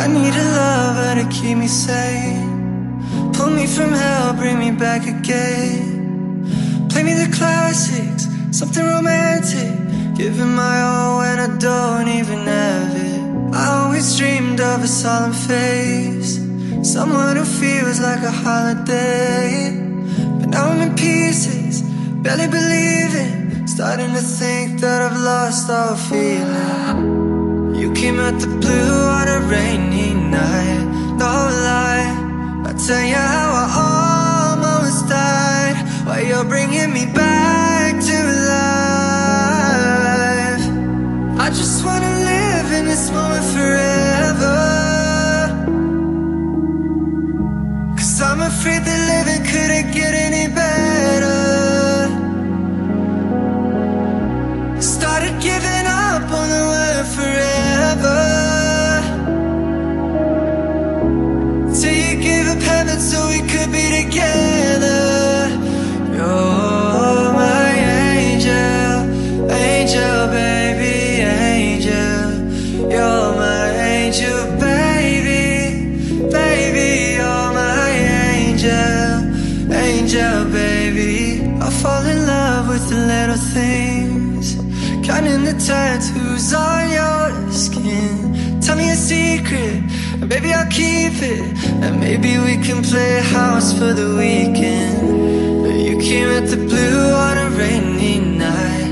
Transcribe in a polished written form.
I need a lover to keep me sane, pull me from hell, bring me back again. Play me the classics, something romantic, giving my all when I don't even have it. I always dreamed of a solemn face, someone who feels like a holiday. But now I'm in pieces, barely believing, starting to think that I've lost all feeling. You came out the blue on a rainy night, no lie, I'll tell you how I almost died, while you're bringing me back to life. I just wanna live in this moment forever, 'cause I'm afraid that living couldn't get any better. Started giving up on the word forever, till you gave up heaven so we could be together. You're my angel, angel baby, angel. You're my angel baby, baby. You're my angel, angel baby. I fall in love with the little things, counting the tattoos on your skin. Tell me a secret, and baby I'll keep it, and maybe we can play house for the weekend. But you came at the blue on a rainy night,